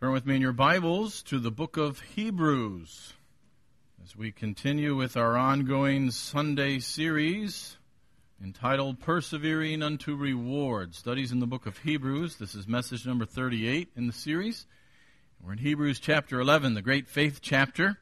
Turn with me in your Bibles to the book of Hebrews as we continue with our ongoing Sunday series entitled Persevering unto Reward. Studies in the book of Hebrews. This is message number 38 in the series. We're in Hebrews chapter 11, the great faith chapter.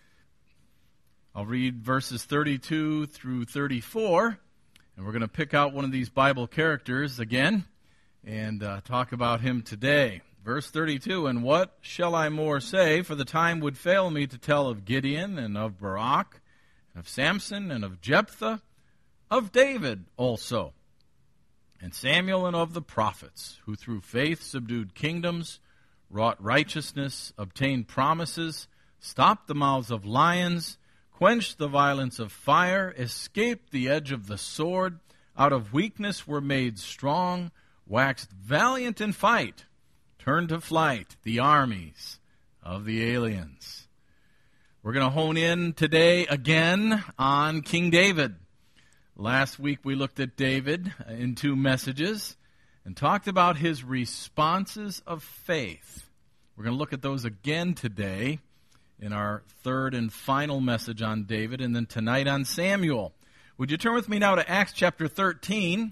I'll read verses 32 through 34, and we're going to pick out one of these Bible characters again and talk about him today. Verse 32, "And what shall I more say? For the time would fail me to tell of Gideon and of Barak, and of Samson and of Jephthah, of David also, and Samuel and of the prophets, who through faith subdued kingdoms, wrought righteousness, obtained promises, stopped the mouths of lions, quenched the violence of fire, escaped the edge of the sword, out of weakness were made strong, waxed valiant in fight, turned to flight the armies of the aliens." We're going to hone in today again on King David. Last week we looked at David in two messages and talked about his responses of faith. We're going to look at those again today in our third and final message on David, and then tonight on Samuel. Would you turn with me now to Acts chapter 13?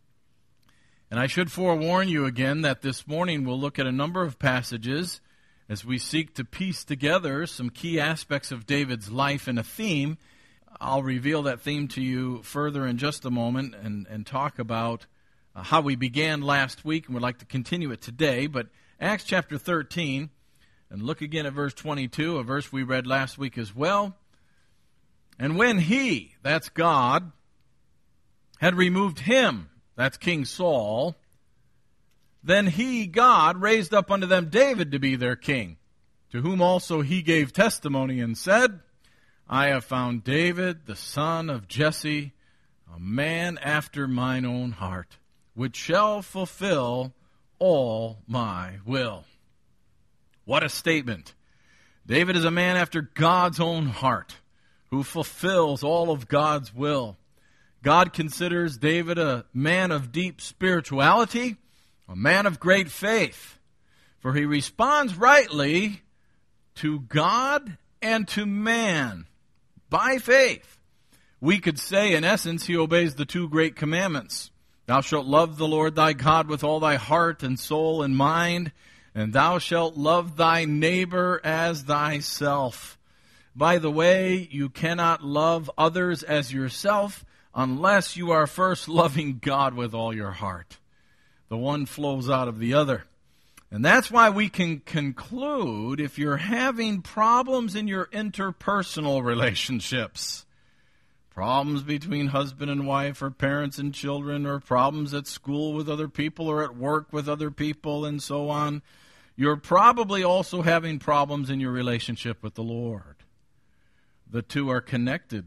And I should forewarn you again that this morning we'll look at a number of passages as we seek to piece together some key aspects of David's life and a theme. I'll reveal that theme to you further in just a moment and talk about how we began last week, and would like to continue it today. But Acts chapter 13, and look again at verse 22, a verse we read last week as well. "And when he," that's God, "had removed him," that's King Saul, "then he," God, "raised up unto them David to be their king, to whom also he gave testimony and said, I have found David, the son of Jesse, a man after mine own heart, which shall fulfill all my will." What a statement. David is a man after God's own heart, who fulfills all of God's will. God considers David a man of deep spirituality, a man of great faith, for he responds rightly to God and to man by faith. We could say, in essence, he obeys the two great commandments. Thou shalt love the Lord thy God with all thy heart and soul and mind, and thou shalt love thy neighbor as thyself. By the way, you cannot love others as yourself unless you are first loving God with all your heart. The one flows out of the other. And that's why we can conclude, if you're having problems in your interpersonal relationships, problems between husband and wife or parents and children, or problems at school with other people or at work with other people and so on, you're probably also having problems in your relationship with the Lord. The two are connected.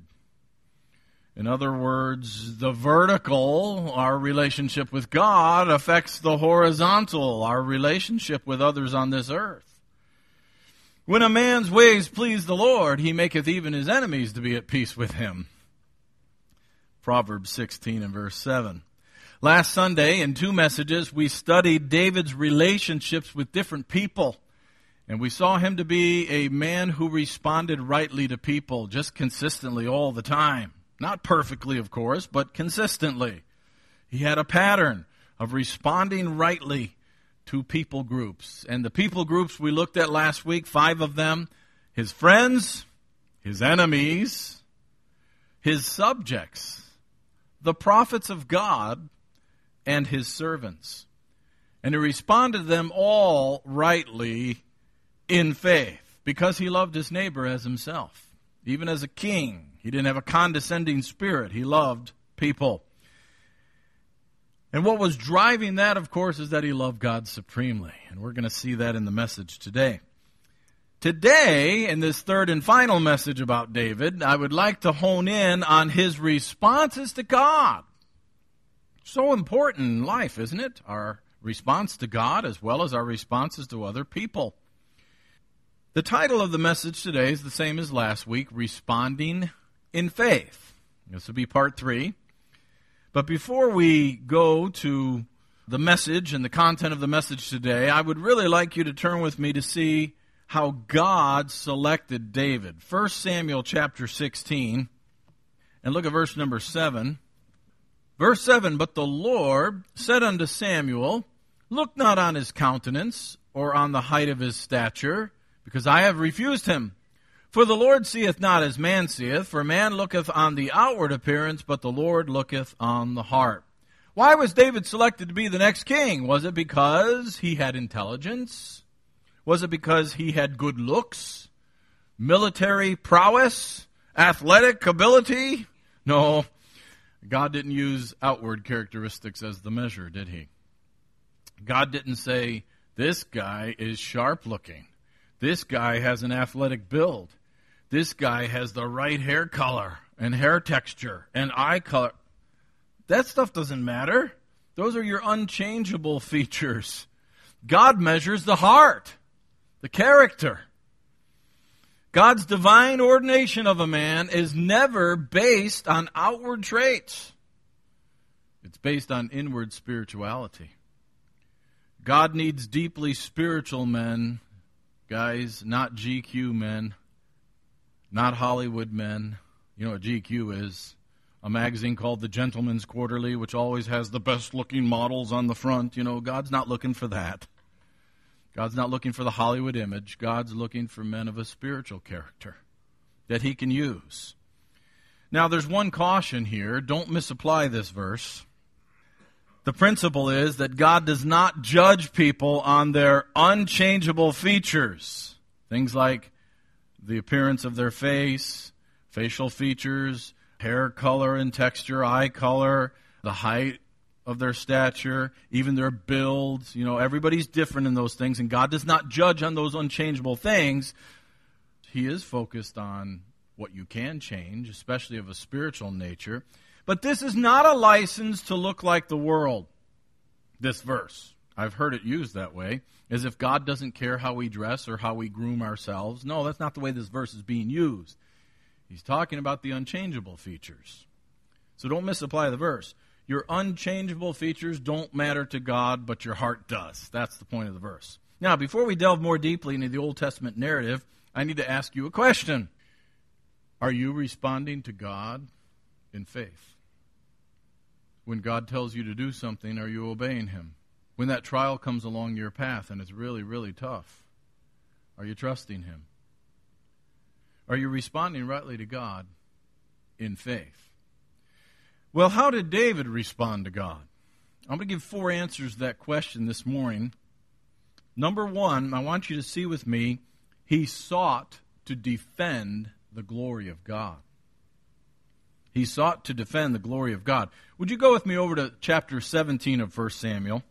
In other words, the vertical, our relationship with God, affects the horizontal, our relationship with others on this earth. "When a man's ways please the Lord, he maketh even his enemies to be at peace with him." Proverbs 16 and verse 7. Last Sunday, in two messages, we studied David's relationships with different people. And we saw him to be a man who responded rightly to people, just consistently all the time. Not perfectly, of course, but consistently. He had a pattern of responding rightly to people groups. And the people groups we looked at last week, 5 of them: his friends, his enemies, his subjects, the prophets of God, and his servants. And he responded to them all rightly in faith, because he loved his neighbor as himself. Even as a king, he didn't have a condescending spirit. He loved people. And what was driving that, of course, is that he loved God supremely. And we're going to see that in the message today. Today, in this third and final message about David, I would like to hone in on his responses to God. So important in life, isn't it? Our response to God as well as our responses to other people. The title of the message today is the same as last week, Responding in Faith. This will be part 3. But before we go to the message and the content of the message today, I would really like you to turn with me to see how God selected David. 1 Samuel chapter 16, and look at verse number 7. Verse 7, "But the Lord said unto Samuel, Look not on his countenance, or on the height of his stature, because I have refused him. For the Lord seeth not as man seeth, for man looketh on the outward appearance, but the Lord looketh on the heart." Why was David selected to be the next king? Was it because he had intelligence? Was it because he had good looks? Military prowess? Athletic ability? No. God didn't use outward characteristics as the measure, did he? God didn't say, this guy is sharp looking. This guy has an athletic build. This guy has the right hair color and hair texture and eye color. That stuff doesn't matter. Those are your unchangeable features. God measures the heart, the character. God's divine ordination of a man is never based on outward traits. It's based on inward spirituality. God needs deeply spiritual men, guys, not GQ men, not Hollywood men. You know what GQ is? A magazine called the Gentleman's Quarterly, which always has the best-looking models on the front. You know, God's not looking for that. God's not looking for the Hollywood image. God's looking for men of a spiritual character that he can use. Now, there's one caution here. Don't misapply this verse. The principle is that God does not judge people on their unchangeable features. Things like the appearance of their face, facial features, hair color and texture, eye color, the height of their stature, even their builds. You know, everybody's different in those things, and God does not judge on those unchangeable things. He is focused on what you can change, especially of a spiritual nature. But this is not a license to look like the world, this verse. I've heard it used that way, as if God doesn't care how we dress or how we groom ourselves. No, that's not the way this verse is being used. He's talking about the unchangeable features. So don't misapply the verse. Your unchangeable features don't matter to God, but your heart does. That's the point of the verse. Now, before we delve more deeply into the Old Testament narrative, I need to ask you a question. Are you responding to God in faith? When God tells you to do something, are you obeying him? When that trial comes along your path and it's really, really tough, are you trusting him? Are you responding rightly to God in faith? Well, how did David respond to God? I'm going to give 4 answers to that question this morning. Number 1, I want you to see with me, he sought to defend the glory of God. He sought to defend the glory of God. Would you go with me over to chapter 17 of 1 Samuel?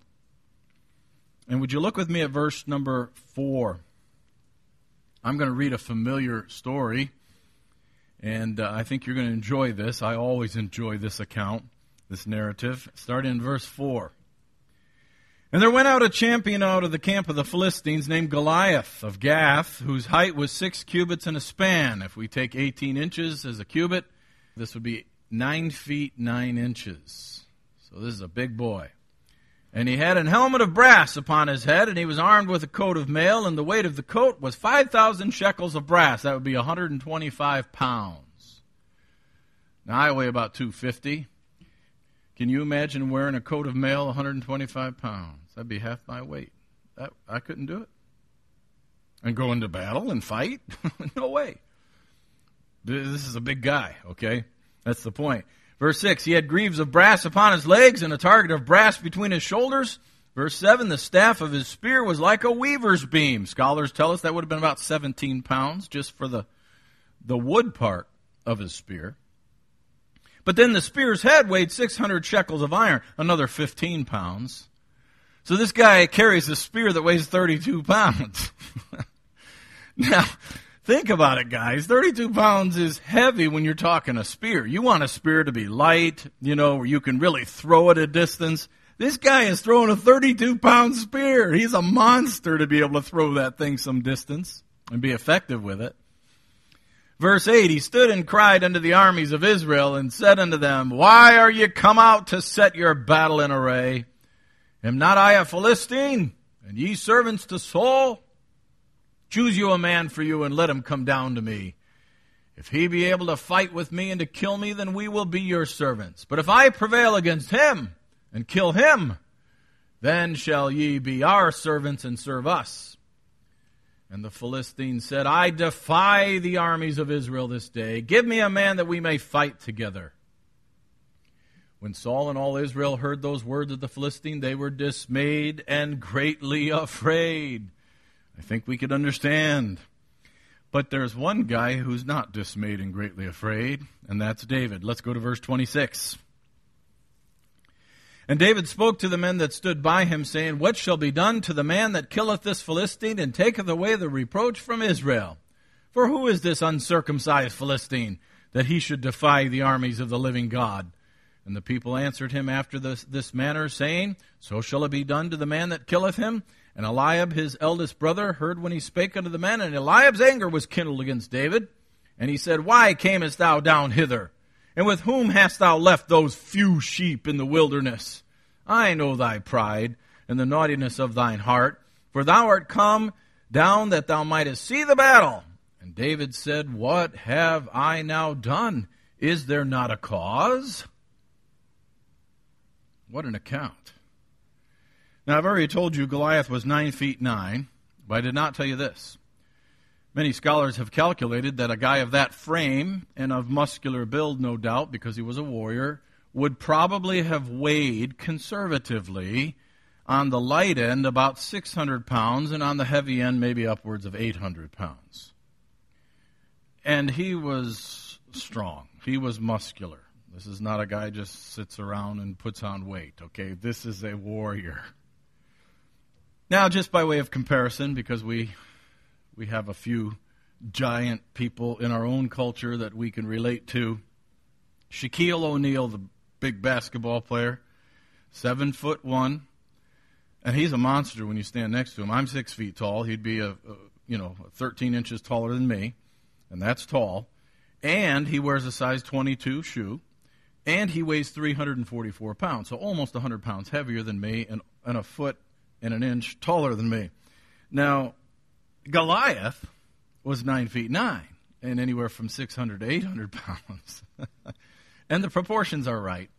And would you look with me at verse number 4? I'm going to read a familiar story, and I think you're going to enjoy this. I always enjoy this account, this narrative. Starting in verse 4. "And there went out a champion out of the camp of the Philistines named Goliath of Gath, whose height was 6 cubits and a span." If we take 18 inches as a cubit, this would be 9 feet 9 inches. So this is a big boy. "And he had an helmet of brass upon his head, and he was armed with a coat of mail, and the weight of the coat was 5,000 shekels of brass." That would be 125 pounds. Now, I weigh about 250. Can you imagine wearing a coat of mail 125 pounds? That'd be half my weight. I couldn't do it. And go into battle and fight? No way. This is a big guy, okay? That's the point. Verse 6, "He had greaves of brass upon his legs and a target of brass between his shoulders." Verse 7, "The staff of his spear was like a weaver's beam." Scholars tell us that would have been about 17 pounds just for the wood part of his spear. "But then the spear's head weighed 600 shekels of iron," another 15 pounds. So this guy carries a spear that weighs 32 pounds. Now, think about it, guys. 32 pounds is heavy when you're talking a spear. You want a spear to be light, you know, where you can really throw it a distance. This guy is throwing a 32-pound spear. He's a monster to be able to throw that thing some distance and be effective with it. Verse 8, "He stood and cried unto the armies of Israel and said unto them, Why are ye come out to set your battle in array? Am not I a Philistine, and ye servants to Saul? Choose you a man for you, and let him come down to me. If he be able to fight with me and to kill me, then we will be your servants. But if I prevail against him and kill him, then shall ye be our servants and serve us. And the Philistine said, I defy the armies of Israel this day. Give me a man that we may fight together. When Saul and all Israel heard those words of the Philistine, they were dismayed and greatly afraid. I think we could understand. But there's one guy who's not dismayed and greatly afraid, and that's David. Let's go to verse 26. And David spoke to the men that stood by him, saying, What shall be done to the man that killeth this Philistine, and taketh away the reproach from Israel? For who is this uncircumcised Philistine, that he should defy the armies of the living God? And the people answered him after this manner, saying, So shall it be done to the man that killeth him. And Eliab, his eldest brother, heard when he spake unto the men, and Eliab's anger was kindled against David. And he said, Why camest thou down hither? And with whom hast thou left those few sheep in the wilderness? I know thy pride, and the naughtiness of thine heart, for thou art come down that thou mightest see the battle. And David said, What have I now done? Is there not a cause? What an account. Now, I've already told you Goliath was 9 feet 9, but I did not tell you this. Many scholars have calculated that a guy of that frame and of muscular build, no doubt, because he was a warrior, would probably have weighed conservatively on the light end about 600 pounds and on the heavy end maybe upwards of 800 pounds. And he was strong. He was muscular. This is not a guy who just sits around and puts on weight, okay? This is a warrior. Now, just by way of comparison, because we have a few giant people in our own culture that we can relate to. Shaquille O'Neal, the big basketball player, 7'1", and he's a monster when you stand next to him. I'm 6 feet tall. He'd be 13 inches taller than me, and that's tall. And he wears a size 22 shoe, and he weighs 344 pounds, so almost 100 pounds heavier than me, and a foot and an inch taller than me. Now, Goliath was 9 feet 9, and anywhere from 600 to 800 pounds. And the proportions are right.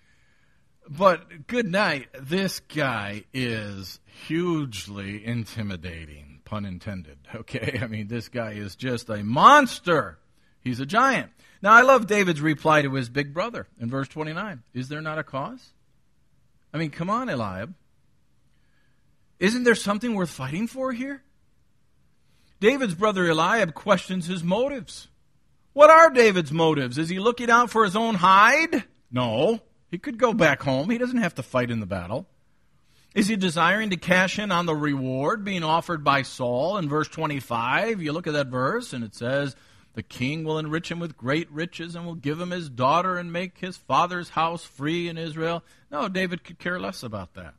But good night, this guy is hugely intimidating, pun intended. Okay, I mean, this guy is just a monster. He's a giant. Now, I love David's reply to his big brother in verse 29. Is there not a cause? I mean, come on, Eliab. Isn't there something worth fighting for here? David's brother Eliab questions his motives. What are David's motives? Is he looking out for his own hide? No. He could go back home. He doesn't have to fight in the battle. Is he desiring to cash in on the reward being offered by Saul? In verse 25, you look at that verse, and it says, the king will enrich him with great riches and will give him his daughter and make his father's house free in Israel. No, David could care less about that.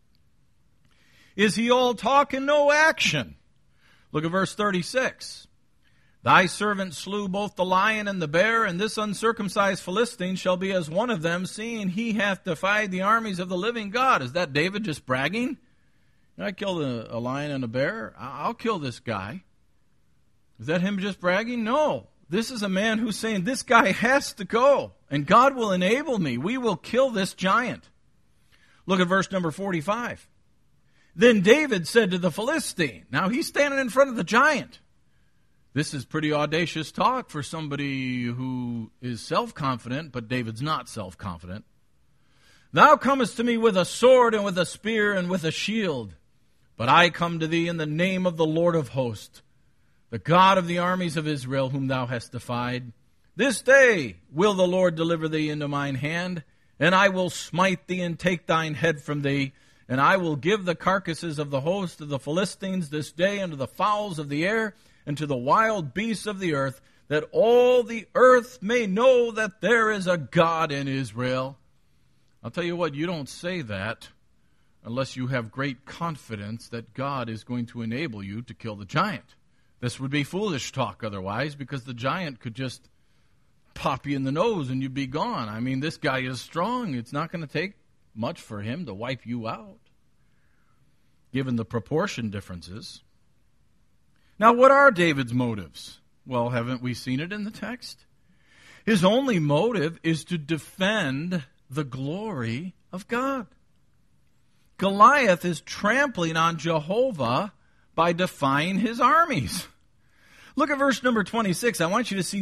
Is he all talk and no action? Look at verse 36. Thy servant slew both the lion and the bear, and this uncircumcised Philistine shall be as one of them, seeing he hath defied the armies of the living God. Is that David just bragging? I killed a lion and a bear. I'll kill this guy. Is that him just bragging? No. This is a man who's saying, this guy has to go, and God will enable me. We will kill this giant. Look at verse number 45. Then David said to the Philistine, now he's standing in front of the giant. This is pretty audacious talk for somebody who is self-confident, but David's not self-confident. Thou comest to me with a sword and with a spear and with a shield, but I come to thee in the name of the Lord of hosts, the God of the armies of Israel, whom thou hast defied. This day will the Lord deliver thee into mine hand, and I will smite thee and take thine head from thee, and I will give the carcasses of the host of the Philistines this day unto the fowls of the air, and to the wild beasts of the earth, that all the earth may know that there is a God in Israel. I'll tell you what, you don't say that unless you have great confidence that God is going to enable you to kill the giant. This would be foolish talk otherwise, because the giant could just pop you in the nose and you'd be gone. I mean, this guy is strong. It's not going to take much for him to wipe you out. given the proportion differences. Now, what are David's motives? Well, haven't we seen it in the text? His only motive is to defend the glory of God. Goliath is trampling on Jehovah by defying his armies. Look at verse number 26. I want you to see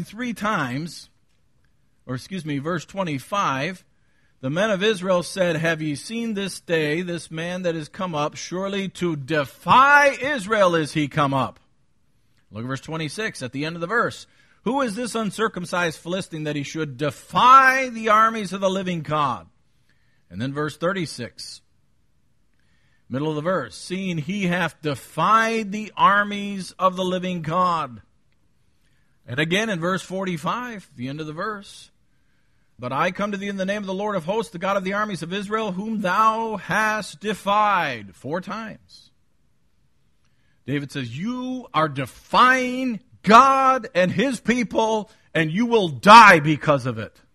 verse 25. The men of Israel said, "Have ye seen this day, this man that is come up? Surely to defy Israel is he come up." Look at verse 26 at the end of the verse. "Who is this uncircumcised Philistine that he should defy the armies of the living God?" And then verse 36, middle of the verse, "Seeing he hath defied the armies of the living God." And again in verse 45, the end of the verse, "But I come to thee in the name of the Lord of hosts, the God of the armies of Israel, whom thou hast defied." 4 times. David says, you are defying God and his people, and you will die because of it.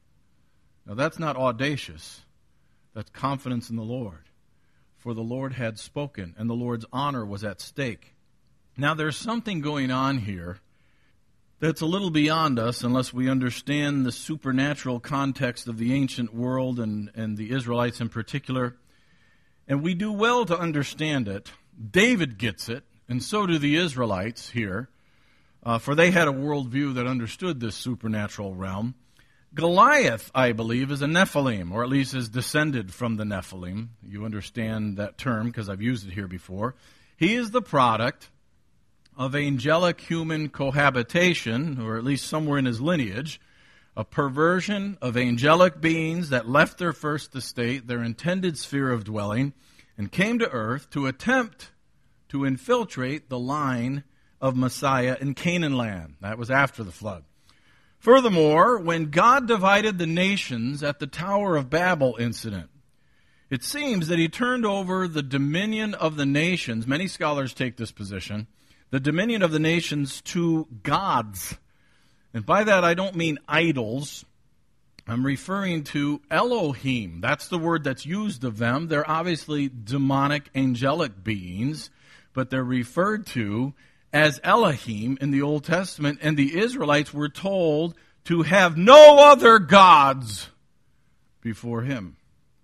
Now that's not audacious. That's confidence in the Lord. For the Lord had spoken, and the Lord's honor was at stake. Now there's something going on here that's a little beyond us unless we understand the supernatural context of the ancient world and the Israelites in particular. And we do well to understand it. David gets it, and so do the Israelites here, for they had a worldview that understood this supernatural realm. Goliath, I believe, is a Nephilim, or at least is descended from the Nephilim. You understand that term because I've used it here before. He is the product of angelic-human cohabitation, or at least somewhere in his lineage, a perversion of angelic beings that left their first estate, their intended sphere of dwelling, and came to earth to attempt to infiltrate the line of Messiah in Canaan land. That was after the flood. Furthermore, when God divided the nations at the Tower of Babel incident, it seems that he turned over the dominion of the nations. Many scholars take this position. The dominion of the nations to gods. And by that I don't mean idols. I'm referring to Elohim. That's the word that's used of them. They're obviously demonic, angelic beings, but they're referred to as Elohim in the Old Testament, and the Israelites were told to have no other gods before him.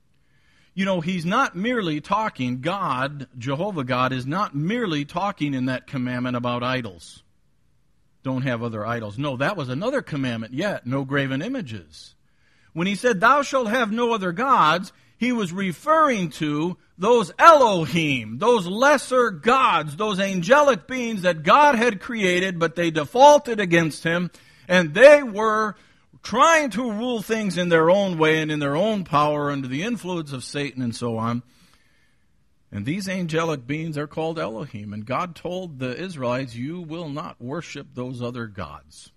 You know, he's not merely talking, God, Jehovah God, is not merely talking in that commandment about idols. Don't have other idols. No, that was another commandment yet, no graven images. When he said, thou shalt have no other gods, he was referring to those Elohim, those lesser gods, those angelic beings that God had created, but they defaulted against him, and they were trying to rule things in their own way and in their own power under the influence of Satan and so on. And these angelic beings are called Elohim, and God told the Israelites, you will not worship those other gods.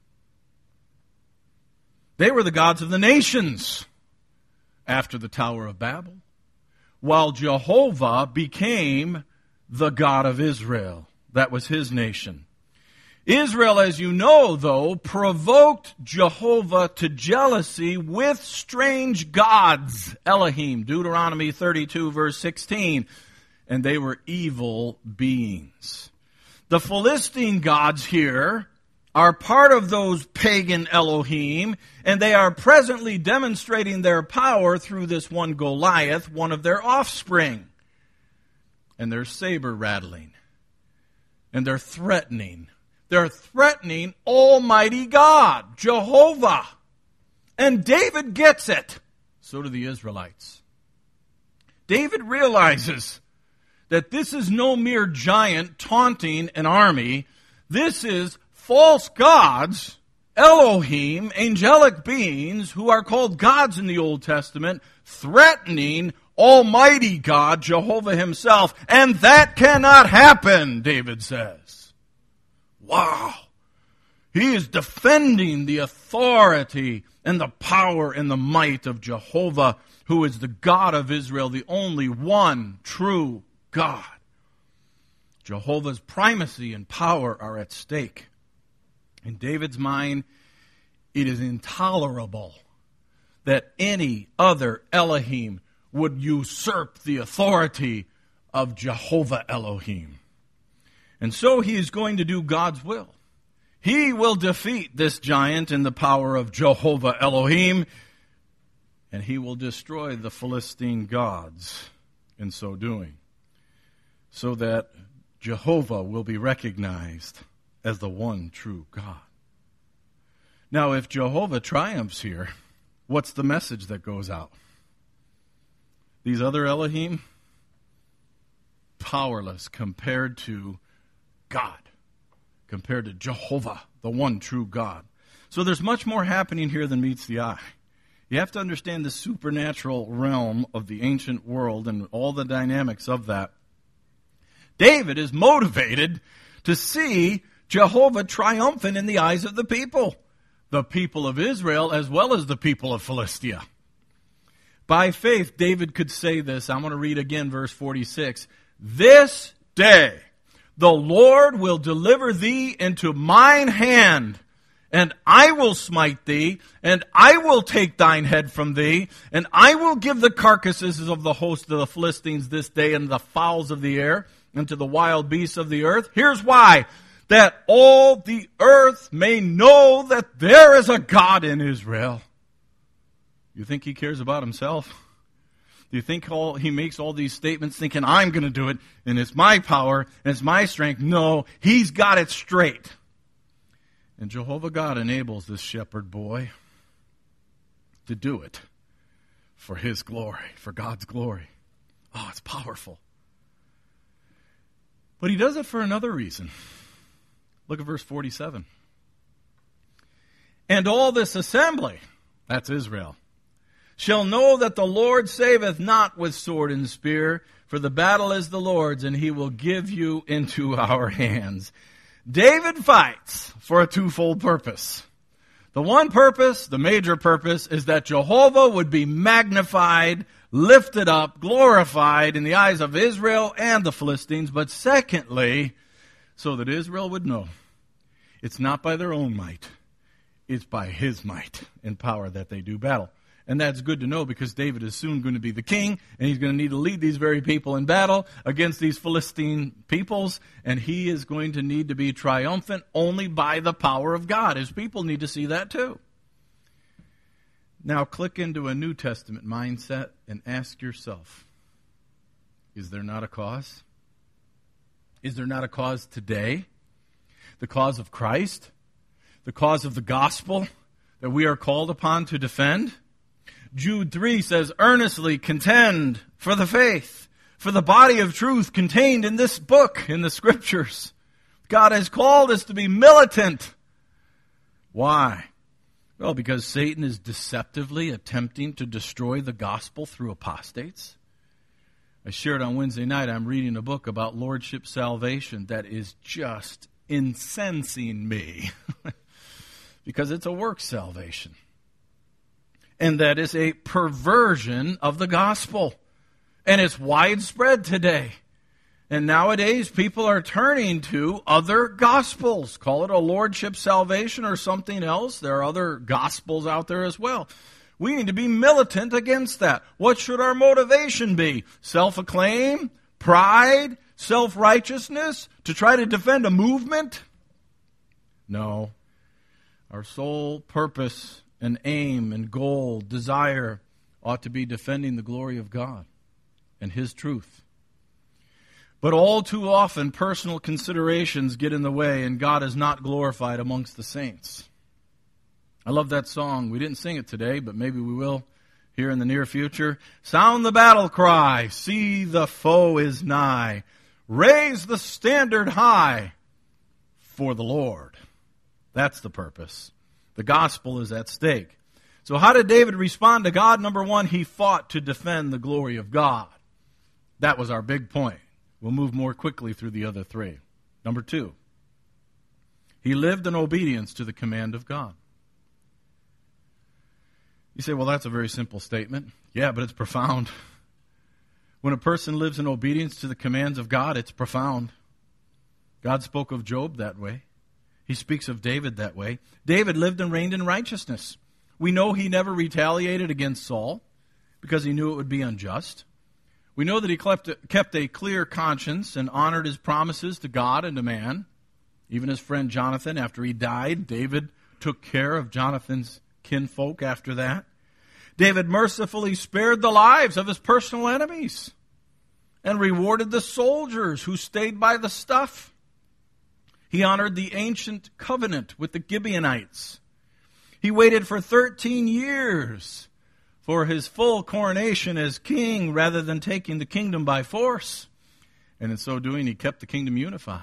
They were the gods of the nations after the Tower of Babel, while Jehovah became the God of Israel. That was his nation. Israel, as you know, though, provoked Jehovah to jealousy with strange gods, Elohim, Deuteronomy 32, verse 16, and they were evil beings. The Philistine gods here are part of those pagan Elohim, and they are presently demonstrating their power through this one Goliath, one of their offspring. And they're saber rattling. And they're threatening. They're threatening Almighty God, Jehovah. And David gets it. So do the Israelites. David realizes that this is no mere giant taunting an army. This is false gods, Elohim, angelic beings, who are called gods in the Old Testament, threatening Almighty God, Jehovah himself. And that cannot happen, David says. Wow. He is defending the authority and the power and the might of Jehovah, who is the God of Israel, the only one true God. Jehovah's primacy and power are at stake. In David's mind, it is intolerable that any other Elohim would usurp the authority of Jehovah Elohim. And so he is going to do God's will. He will defeat this giant in the power of Jehovah Elohim, and he will destroy the Philistine gods in so doing, so that Jehovah will be recognized as the one true God. Now, if Jehovah triumphs here, what's the message that goes out? These other Elohim, powerless compared to God, compared to Jehovah, the one true God. So there's much more happening here than meets the eye. You have to understand the supernatural realm of the ancient world and all the dynamics of that. David is motivated to see Jehovah triumphant in the eyes of the people of Israel as well as the people of Philistia. By faith, David could say this. I'm going to read again verse 46. This day the Lord will deliver thee into mine hand, and I will smite thee, and I will take thine head from thee, and I will give the carcasses of the host of the Philistines this day, and the fowls of the air, and to the wild beasts of the earth. Here's why. That all the earth may know that there is a God in Israel. You think he cares about himself? Do you think he makes all these statements thinking, I'm going to do it, and it's my power, and it's my strength? No, he's got it straight. And Jehovah God enables this shepherd boy to do it for his glory, for God's glory. Oh, it's powerful. But he does it for another reason. Look at verse 47. And all this assembly, that's Israel, shall know that the Lord saveth not with sword and spear, for the battle is the Lord's, and he will give you into our hands. David fights for a twofold purpose. The one purpose, the major purpose, is that Jehovah would be magnified, lifted up, glorified in the eyes of Israel and the Philistines. But secondly, so that Israel would know it's not by their own might, it's by his might and power that they do battle. And that's good to know because David is soon going to be the king, and he's going to need to lead these very people in battle against these Philistine peoples, and he is going to need to be triumphant only by the power of God. His people need to see that too. Now click into a New Testament mindset and ask yourself, is there not a cause? Is there not a cause today? The cause of Christ? The cause of the gospel that we are called upon to defend? Jude 3 says, earnestly contend for the faith, for the body of truth contained in this book, in the Scriptures. God has called us to be militant. Why? Well, because Satan is deceptively attempting to destroy the gospel through apostates. I shared on Wednesday night, I'm reading a book about lordship salvation that is just incensing me because it's a work salvation. And that is a perversion of the gospel. And it's widespread today. And nowadays, people are turning to other gospels. Call it a lordship salvation or something else. There are other gospels out there as well. We need to be militant against that. What should our motivation be? Self-acclaim? Pride? Self-righteousness? To try to defend a movement? No. Our sole purpose and aim and goal, desire, ought to be defending the glory of God and his truth. But all too often, personal considerations get in the way, and God is not glorified amongst the saints. I love that song. We didn't sing it today, but maybe we will here in the near future. Sound the battle cry. See the foe is nigh. Raise the standard high for the Lord. That's the purpose. The gospel is at stake. So how did David respond to God? Number one, he fought to defend the glory of God. That was our big point. We'll move more quickly through the other three. Number two, he lived in obedience to the command of God. You say, well, that's a very simple statement. Yeah, but it's profound. When a person lives in obedience to the commands of God, it's profound. God spoke of Job that way. He speaks of David that way. David lived and reigned in righteousness. We know he never retaliated against Saul because he knew it would be unjust. We know that he kept a clear conscience and honored his promises to God and to man. Even his friend Jonathan, after he died, David took care of Jonathan's kinfolk after that. David mercifully spared the lives of his personal enemies and rewarded the soldiers who stayed by the stuff. He honored the ancient covenant with the Gibeonites. He waited for 13 years for his full coronation as king rather than taking the kingdom by force. And in so doing, he kept the kingdom unified.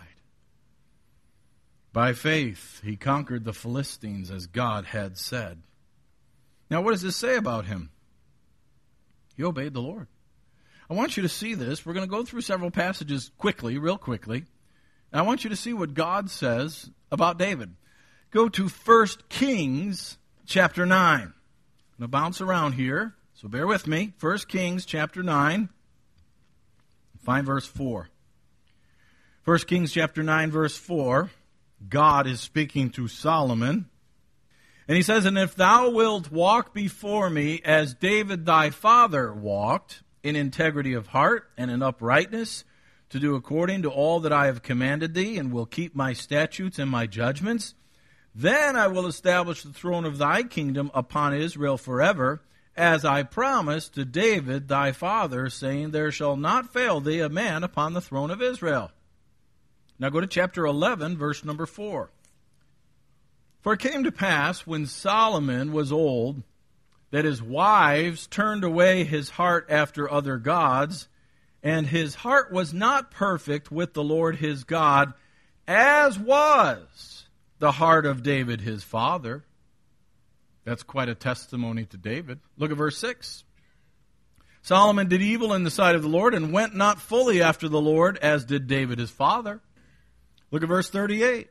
By faith, he conquered the Philistines as God had said. Now, what does this say about him? He obeyed the Lord. I want you to see this. We're going to go through several passages quickly, real quickly. And I want you to see what God says about David. Go to 1 Kings chapter 9. I'm going to bounce around here, so bear with me. 1 Kings chapter 9. Find verse 4. 1 Kings chapter 9, verse 4. God is speaking to Solomon. And he says, "And if thou wilt walk before me as David thy father walked, in integrity of heart and in uprightness, to do according to all that I have commanded thee, and will keep my statutes and my judgments, then I will establish the throne of thy kingdom upon Israel forever, as I promised to David thy father, saying, There shall not fail thee a man upon the throne of Israel." Now go to chapter 11, verse number 4. "For it came to pass, when Solomon was old, that his wives turned away his heart after other gods, and his heart was not perfect with the Lord his God, as was the heart of David his father." That's quite a testimony to David. Look at verse 6. "Solomon did evil in the sight of the Lord, and went not fully after the Lord, as did David his father." Look at verse 38.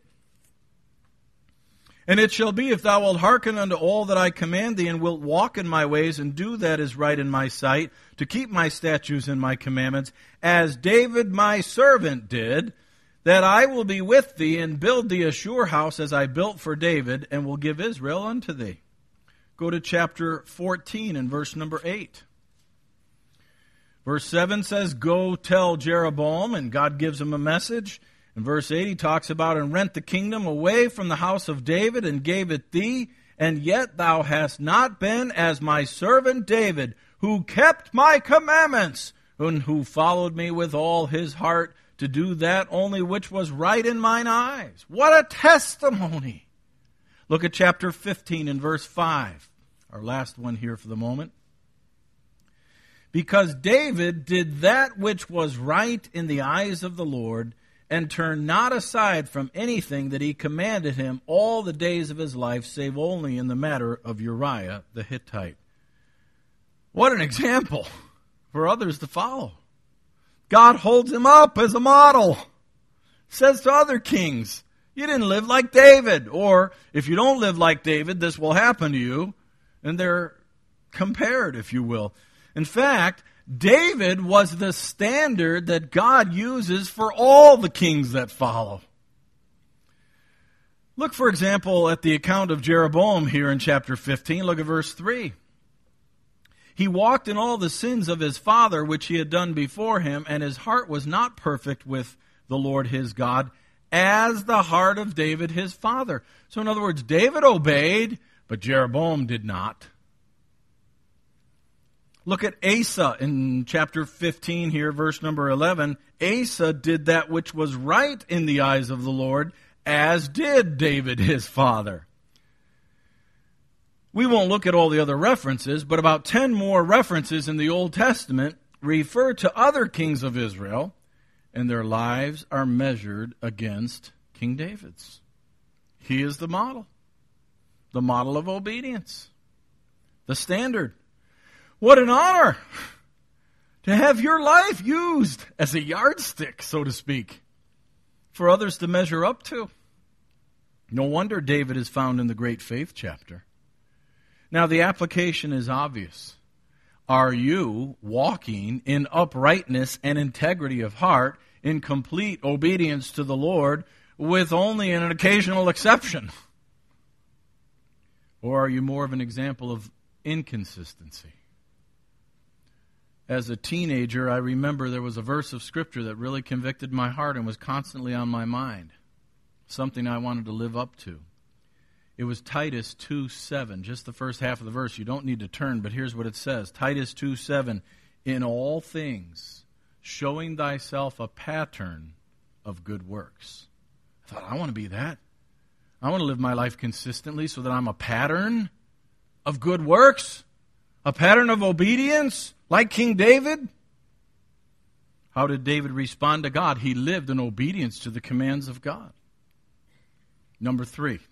"And it shall be, if thou wilt hearken unto all that I command thee, and wilt walk in my ways, and do that is right in my sight, to keep my statutes and my commandments, as David my servant did, that I will be with thee, and build thee a sure house, as I built for David, and will give Israel unto thee." Go to chapter 14 and verse number 8. Verse 7 says, "Go tell Jeroboam," and God gives him a message. In verse 8, he talks about, "And rent the kingdom away from the house of David, and gave it thee, and yet thou hast not been as my servant David, who kept my commandments, and who followed me with all his heart, to do that only which was right in mine eyes." What a testimony! Look at chapter 15 and verse 5, our last one here for the moment. "Because David did that which was right in the eyes of the Lord, and turned not aside from anything that he commanded him all the days of his life, save only in the matter of Uriah the Hittite." What an example for others to follow. God holds him up as a model. Says to other kings, you didn't live like David. Or, if you don't live like David, this will happen to you. And they're compared, if you will. In fact, David was the standard that God uses for all the kings that follow. Look, for example, at the account of Jeroboam here in chapter 15. Look at verse 3. "He walked in all the sins of his father, which he had done before him, and his heart was not perfect with the Lord his God, as the heart of David his father." So in other words, David obeyed, but Jeroboam did not. Look at Asa in chapter 15 here, verse number 11. "Asa did that which was right in the eyes of the Lord, as did David his father." We won't look at all the other references, but about 10 more references in the Old Testament refer to other kings of Israel, and their lives are measured against King David's. He is the model of obedience, the standard. What an honor to have your life used as a yardstick, so to speak, for others to measure up to. No wonder David is found in the Great Faith chapter. Now, the application is obvious. Are you walking in uprightness and integrity of heart, in complete obedience to the Lord, with only an occasional exception? Or are you more of an example of inconsistency? as a teenager, I remember there was a verse of Scripture that really convicted my heart and was constantly on my mind, something I wanted to live up to. It was Titus 2:7, just the first half of the verse. You don't need to turn, but here's what it says. Titus 2:7, in all things, showing thyself a pattern of good works. I thought, I want to be that. I want to live my life consistently so that I'm a pattern of good works, a pattern of obedience, like King David. How did David respond to God? He lived in obedience to the commands of God. Number 3,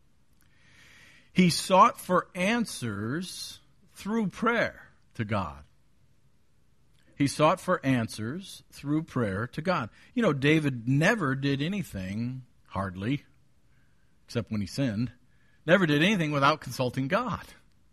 he sought for answers through prayer to God. He sought for answers through prayer to God. You know, David never did anything, hardly, except when he sinned, never did anything without consulting God.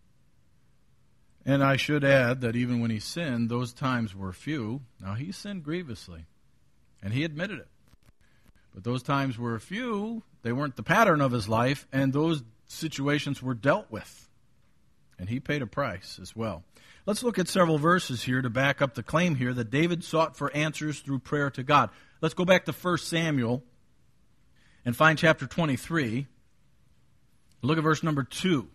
And I should add that even when he sinned, those times were few. Now, he sinned grievously, and he admitted it. But those times were few. They weren't the pattern of his life, and those situations were dealt with. And he paid a price as well. Let's look at several verses here to back up the claim here that David sought for answers through prayer to God. Let's go back to 1 Samuel and find chapter 23. Look at verse number 2.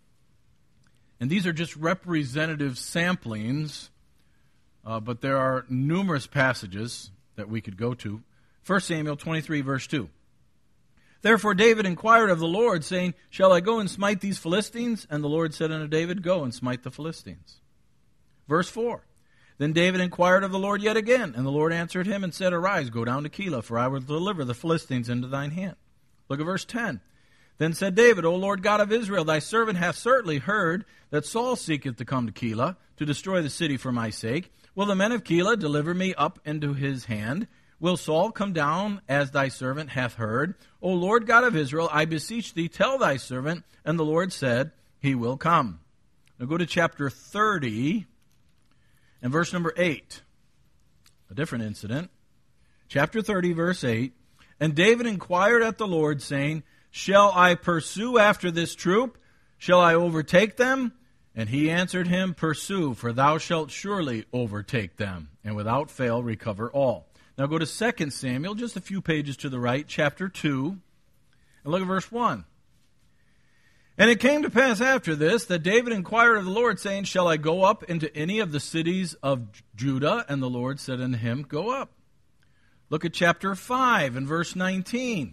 And these are just representative samplings, but there are numerous passages that we could go to. 1 Samuel 23, verse 2. Therefore David inquired of the Lord, saying, shall I go and smite these Philistines? And the Lord said unto David, go and smite the Philistines. Verse 4. Then David inquired of the Lord yet again, and the Lord answered him and said, arise, go down to Keilah, for I will deliver the Philistines into thine hand. Look at verse 10. Then said David, O Lord God of Israel, thy servant hath certainly heard that Saul seeketh to come to Keilah, to destroy the city for my sake. Will the men of Keilah deliver me up into his hand? Will Saul come down as thy servant hath heard? O Lord God of Israel, I beseech thee, tell thy servant. And the Lord said, he will come. Now go to chapter 30 and verse number 8. A different incident. Chapter 30, verse 8. And David inquired at the Lord, saying, shall I pursue after this troop? Shall I overtake them? And he answered him, pursue, for thou shalt surely overtake them, and without fail recover all. Now go to 2 Samuel, just a few pages to the right, chapter 2, and look at verse 1. And it came to pass after this that David inquired of the Lord, saying, shall I go up into any of the cities of Judah? And the Lord said unto him, go up. Look at chapter 5 and verse 19.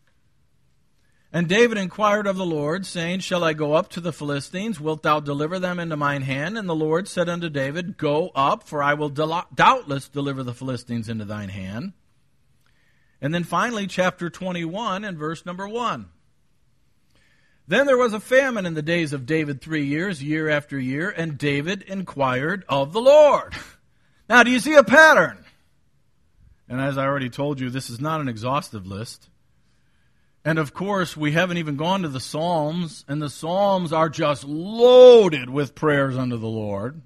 And David inquired of the Lord, saying, shall I go up to the Philistines? Wilt thou deliver them into mine hand? And the Lord said unto David, go up, for I will doubtless deliver the Philistines into thine hand. And then finally, chapter 21 and verse number 1. Then there was a famine in the days of David 3 years, year after year, and David inquired of the Lord. Now, do you see a pattern? And as I already told you, this is not an exhaustive list. And of course, we haven't even gone to the Psalms, and the Psalms are just loaded with prayers unto the Lord.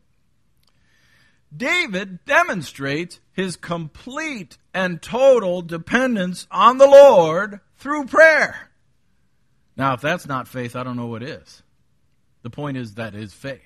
David demonstrates his complete and total dependence on the Lord through prayer. Now, if that's not faith, I don't know what is. The point is that is faith.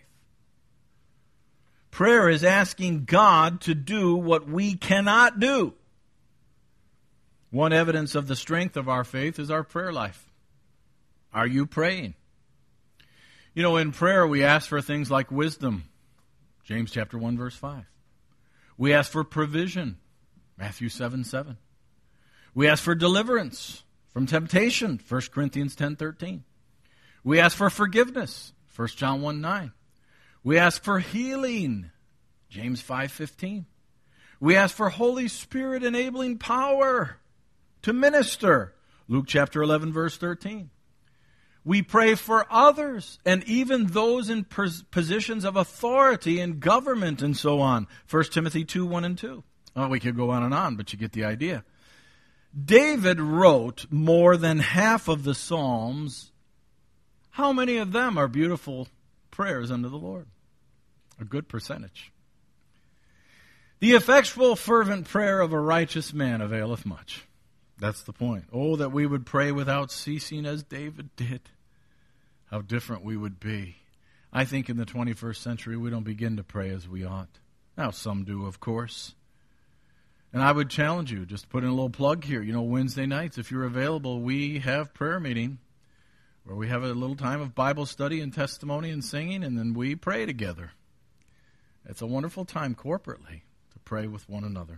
Prayer is asking God to do what we cannot do. One evidence of the strength of our faith is our prayer life. Are you praying? You know, in prayer we ask for things like wisdom. James chapter 1, verse 5. We ask for provision. Matthew 7:7. We ask for deliverance from temptation. 1 Corinthians 10:13. We ask for forgiveness. 1 John 1:9. We ask for healing. James 5:15. We ask for Holy Spirit enabling power to minister. Luke chapter 11, verse 13. We pray for others and even those in positions of authority in government and so on. 1 Timothy 2, 1 and 2. Oh, we could go on, but you get the idea. David wrote more than half of the Psalms. How many of them are beautiful prayers unto the Lord? A good percentage. The effectual fervent prayer of a righteous man availeth much. That's the point. Oh, that we would pray without ceasing as David did. How different we would be. I think in the 21st century we don't begin to pray as we ought. Now, some do, of course. And I would challenge you, just put in a little plug here. Wednesday nights, if you're available, we have prayer meeting where we have a little time of Bible study and testimony and singing, and then we pray together. It's a wonderful time corporately to pray with one another.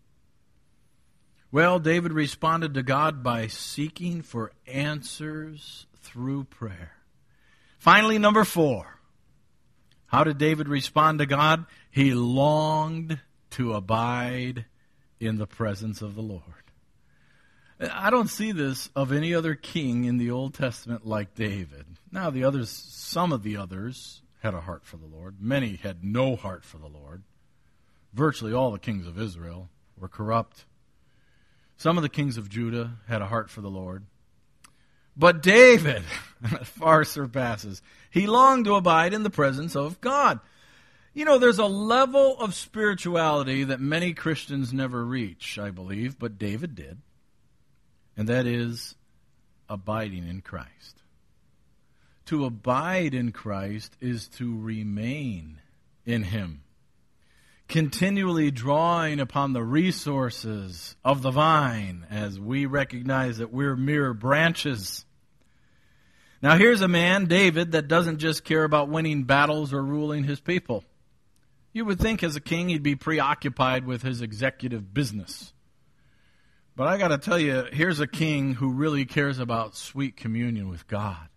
Well, David responded to God by seeking for answers through prayer. Finally, number 4. How did David respond to God? He longed to abide in the presence of the Lord. I don't see this of any other king in the Old Testament like David. Now, some of the others had a heart for the Lord. Many had no heart for the Lord. Virtually all the kings of Israel were corrupt. Some of the kings of Judah had a heart for the Lord. But David far surpasses. He longed to abide in the presence of God. There's a level of spirituality that many Christians never reach, I believe, but David did. And that is abiding in Christ. To abide in Christ is to remain in Him, continually drawing upon the resources of the vine as we recognize that we're mere branches. Now here's a man, David, that doesn't just care about winning battles or ruling his people. You would think as a king he'd be preoccupied with his executive business. But I got to tell you, here's a king who really cares about sweet communion with God.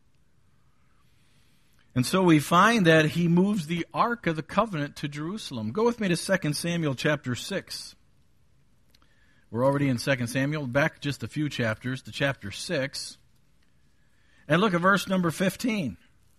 And so we find that he moves the Ark of the Covenant to Jerusalem. Go with me to 2 Samuel chapter 6. We're already in 2 Samuel, back just a few chapters to chapter 6. And look at verse number 15.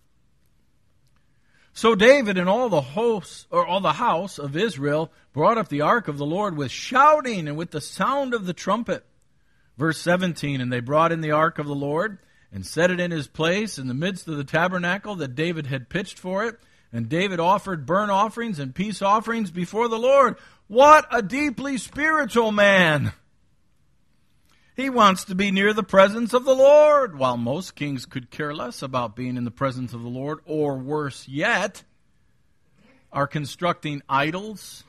So David and all the house of Israel brought up the ark of the Lord with shouting and with the sound of the trumpet. Verse 17, and they brought in the ark of the Lord and set it in his place in the midst of the tabernacle that David had pitched for it. And David offered burnt offerings and peace offerings before the Lord. What a deeply spiritual man! He wants to be near the presence of the Lord, while most kings could care less about being in the presence of the Lord, or worse yet, are constructing idols,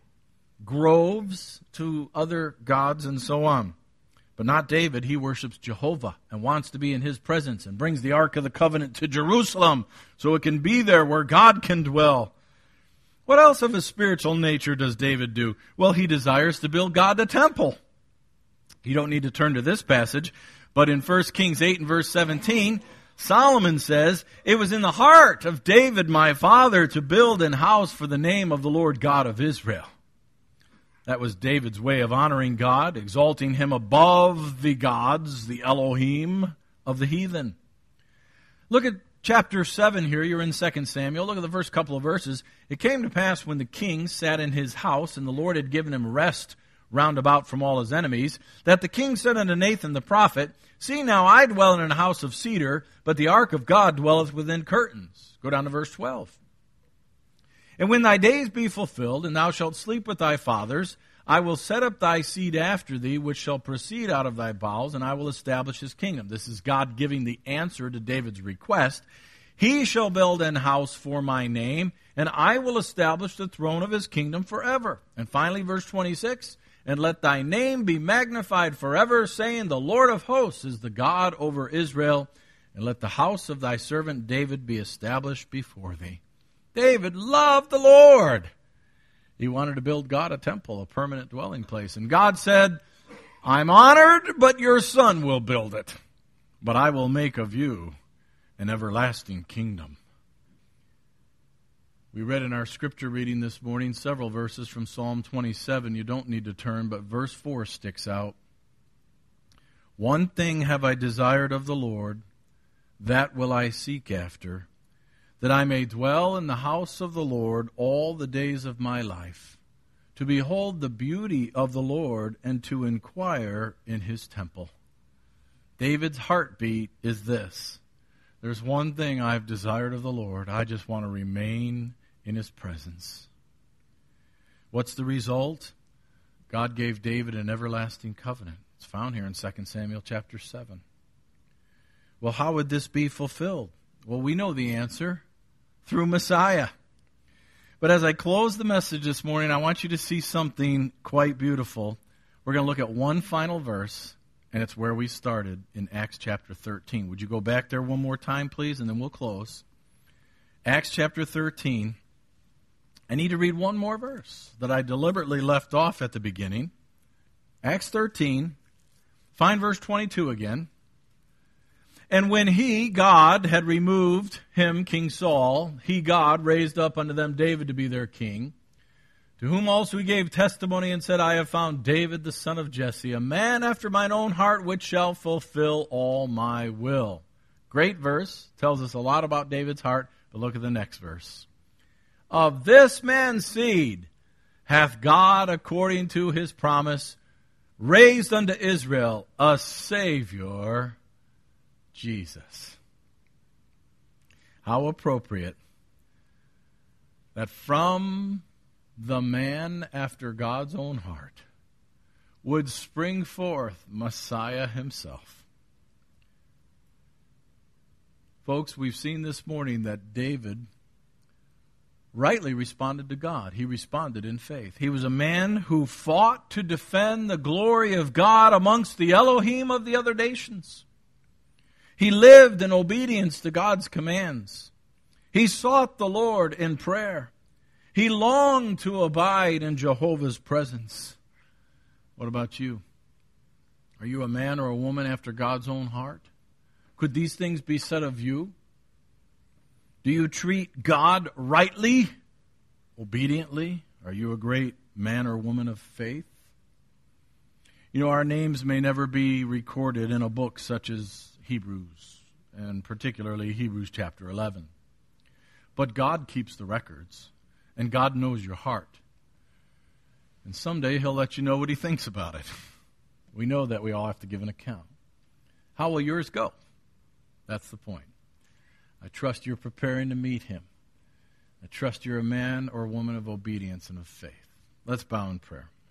groves to other gods, and so on. But not David. He worships Jehovah and wants to be in His presence and brings the Ark of the Covenant to Jerusalem so it can be there where God can dwell. What else of a spiritual nature does David do? Well, he desires to build God a temple. You don't need to turn to this passage, but in 1 Kings 8 and verse 17, Solomon says, it was in the heart of David my father to build an house for the name of the Lord God of Israel. That was David's way of honoring God, exalting Him above the gods, the Elohim of the heathen. Look at chapter 7 here. You're in 2 Samuel. Look at the first couple of verses. It came to pass when the king sat in his house, and the Lord had given him rest round about from all his enemies, that the king said unto Nathan the prophet, See now, I dwell in a house of cedar, but the ark of God dwelleth within curtains. Go down to verse 12. And when thy days be fulfilled, and thou shalt sleep with thy fathers, I will set up thy seed after thee, which shall proceed out of thy bowels, and I will establish his kingdom. This is God giving the answer to David's request. He shall build an house for my name, and I will establish the throne of his kingdom forever. And finally, verse 26, And let thy name be magnified forever, saying, The Lord of hosts is the God over Israel, and let the house of thy servant David be established before thee. David loved the Lord. He wanted to build God a temple, a permanent dwelling place. And God said, I'm honored, but your son will build it. But I will make of you an everlasting kingdom. We read in our scripture reading this morning several verses from Psalm 27. You don't need to turn, but verse 4 sticks out. One thing have I desired of the Lord, that will I seek after, that I may dwell in the house of the Lord all the days of my life, to behold the beauty of the Lord and to inquire in his temple. David's heartbeat is this. There's one thing I've desired of the Lord. I just want to remain in his presence. What's the result? God gave David an everlasting covenant. It's found here in 2 Samuel chapter 7. Well, how would this be fulfilled? Well, we know the answer. Through Messiah. But as I close the message this morning, I want you to see something quite beautiful. We're going to look at one final verse, and it's where we started in Acts chapter 13. Would you go back there one more time, please, and then we'll close. Acts chapter 13. I need to read one more verse that I deliberately left off at the beginning. Acts 13. Find verse 22 again. And when he, God, had removed him, King Saul, he, God, raised up unto them David to be their king, to whom also he gave testimony and said, I have found David the son of Jesse, a man after mine own heart, which shall fulfill all my will. Great verse, tells us a lot about David's heart, but look at the next verse. Of this man's seed hath God, according to his promise, raised unto Israel a Savior, Jesus. How appropriate that from the man after God's own heart would spring forth Messiah himself. Folks, we've seen this morning that David rightly responded to God. He responded in faith. He was a man who fought to defend the glory of God amongst the Elohim of the other nations. He lived in obedience to God's commands. He sought the Lord in prayer. He longed to abide in Jehovah's presence. What about you? Are you a man or a woman after God's own heart? Could these things be said of you? Do you treat God rightly, obediently? Are you a great man or woman of faith? You know, our names may never be recorded in a book such as Hebrews, and particularly Hebrews chapter 11. But God keeps the records, and God knows your heart. And someday he'll let you know what he thinks about it. We know that we all have to give an account. How will yours go? That's the point. I trust you're preparing to meet him. I trust you're a man or woman of obedience and of faith. Let's bow in prayer.